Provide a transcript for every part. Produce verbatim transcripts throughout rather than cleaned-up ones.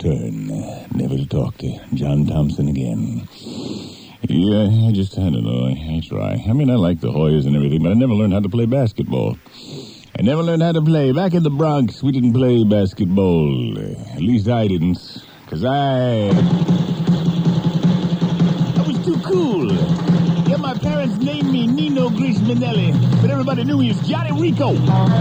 return, never to talk to John Thompson again. Yeah, I just, I don't know, I, I try. I mean, I like the Hoyas and everything, but I never learned how to play basketball. I never learned how to play. Back in the Bronx, we didn't play basketball. At least I didn't, because I... I was too cool. Yeah, my parents named me Nino Grismanelli, but everybody knew me as Johnny Rico.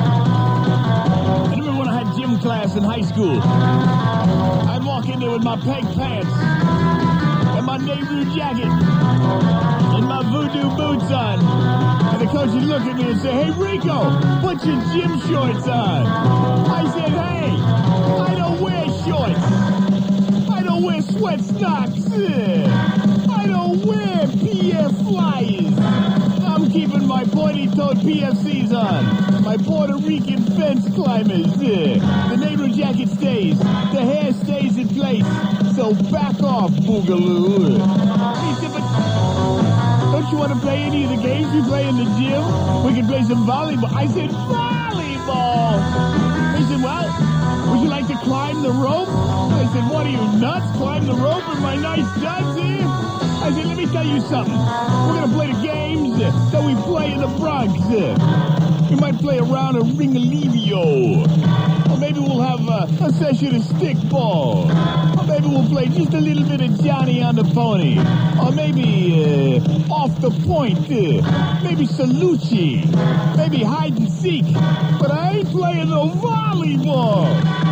I remember when I had gym class in high school. I'd walk in there with my peg pants and my Nehru jacket and my voodoo boots on. And the coach would look at me and say, "Hey, Rico, put your gym shorts on." I said, "Hey, I don't wear shorts. I don't wear sweat socks. I don't wear P F flyers. I'm keeping my pointy-toed P F Cs on. My Puerto Rican fence climbers. The Nehru jacket stays. The hair stays in place. So back off, Boogaloo." He said, "But don't you want to play any of the games we play in the gym? We can play some volleyball." I said, "Volleyball?" He said, "Well, would you like to climb the rope?" I said, "What are you, nuts? Climb the rope with my nice duds here?" I said, "Let me tell you something. We're going to play the games that we play in the Bronx. We might play a round of Ringalivio. Or maybe we'll have a, a session of stickball. Or maybe we'll play just a little bit of Johnny on the Pony. Or maybe uh, off the point. Uh, maybe Salucci. Maybe hide and seek. But I ain't playing no volleyball."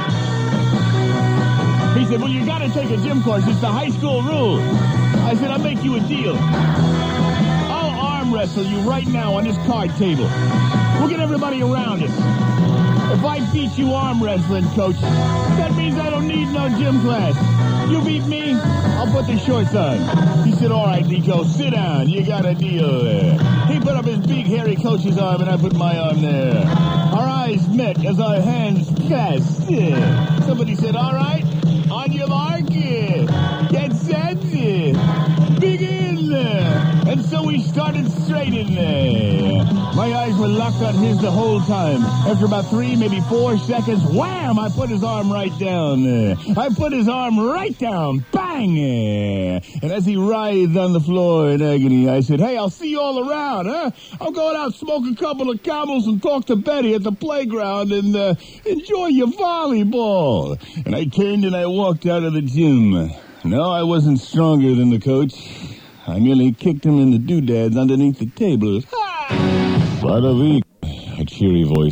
He said, "Well, you got to take a gym course. It's the high school rule." I said, "I'll make you a deal. I'll arm wrestle you right now on this card table. We'll get everybody around us. If I beat you arm wrestling, coach, that means I don't need no gym class. You beat me, I'll put the shorts on." He said, "All right, Nico, sit down. You got a deal there." He put up his big, hairy coach's arm, and I put my arm there. Our eyes met as our hands clasped. Somebody said, "All right, on your mark, get set, begin." And so we started straight in there. My eyes were locked on his the whole time. After about three, maybe four seconds, wham, I put his arm right down. I put his arm right down. Bang! And as he writhed on the floor in agony, I said, "Hey, I'll see you all around, huh? I'll go out, smoke a couple of camels, and talk to Betty at the playground, and uh, enjoy your volleyball." And I turned and I walked out of the gym. No, I wasn't stronger than the coach. I merely kicked him in the doodads underneath the table. Ha! Bada week, a cheery voice.